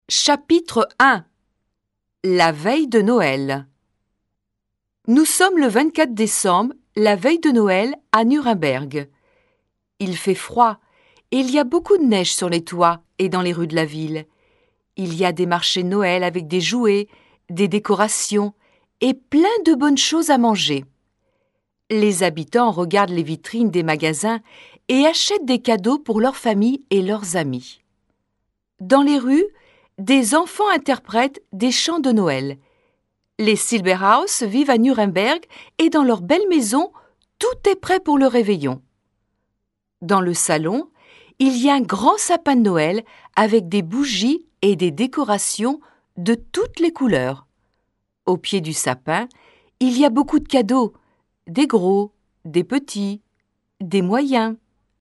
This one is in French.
Chapitre 1. La veille de Noël. Nous sommes le 24 décembre, la veille de Noël, à Nuremberg. Il fait froid et il y a beaucoup de neige sur les toits et dans les rues de la ville. Il y a des marchés de Noël avec des jouets, des décorations et plein de bonnes choses à manger. Les habitants regardent les vitrines des magasins et achètent des cadeaux pour leur famille et leurs amis. Dans les rues, des enfants interprètent des chants de Noël. Les Silberhaus vivent à Nuremberg et dans leur belle maison, tout est prêt pour le réveillon. Dans le salon, il y a un grand sapin de Noël avec des bougies et des décorations de toutes les couleurs. Au pied du sapin, il y a beaucoup de cadeaux, des gros, des petits, des moyens.